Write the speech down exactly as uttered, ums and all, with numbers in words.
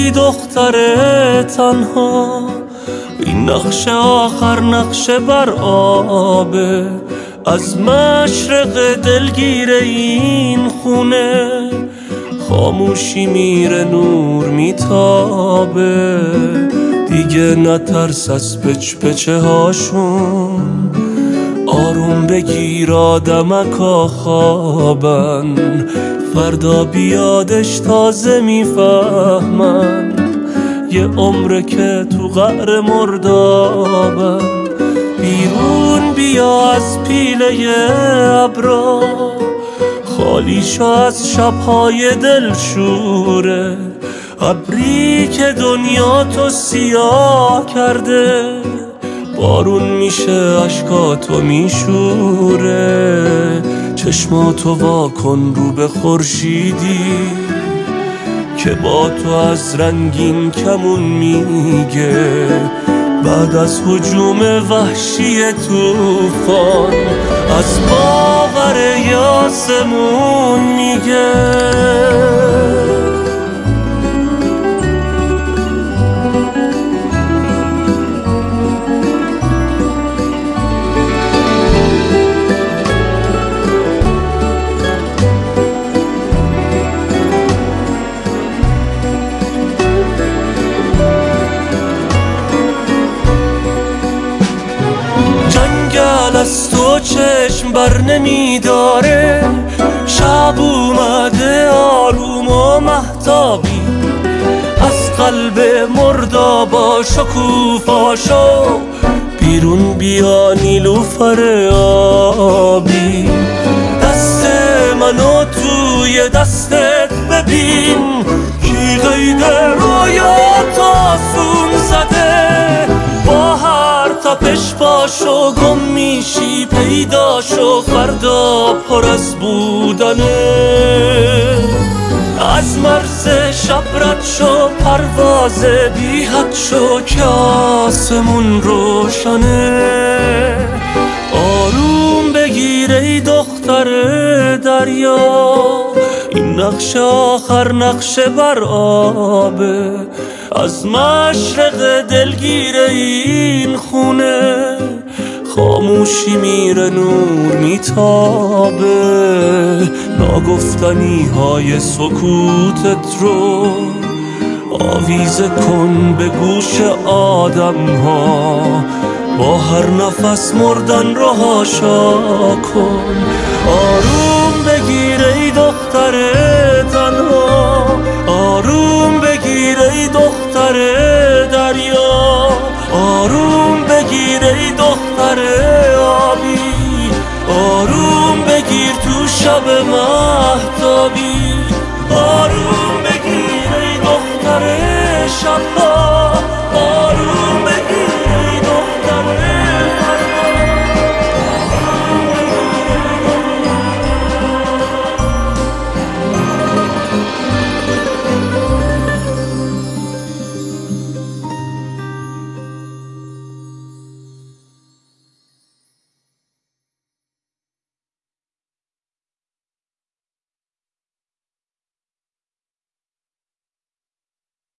ای دختر تنها، این نقش آخر نقش بر آبه، از مشرق دلگیر این خونه خاموشی میره نور میتابه. دیگه نترس از پچ پچه هاشون، آروم بگیر آدمکا خوابن، فردا بیادش تازه میفهمن یه عمره که تو قعر مردابن. بیرون بیا از پیله ابرا، خالی شو از شبهای دلشوره، ابری که دنیا تو سیاه کرده بارون میشه اشکاتو میشوره. چشماتو وا کن رو به خورشیدی که با تو از رنگین کمون میگه، بعد از هجوم وحشی طوفان از باور یاسمون میگه. از تو چشم بر نمیداره، شب اومده آروم و مهتابی، از قلب مردابا شکوفاشو بیرون بیا نیلوفر آبی. دست منو توی دستت ببین، کی قید رویات آسون زده، با هر تپش پاشو گم میشی پیداشو، فردا پر از بودنه. از مرز شب رد شو پرواز بی حد شو که آسمون روشنه. آروم بگیر ای دختر دریا، این نقش آخر نقش بر آبه، از مشرق دلگیر این خونه خاموشی میره نور میتابه. ناگفتنی های سکوتت رو آویزه کن به گوش آدم ها، با هر نفس مردن رو هاشا کن.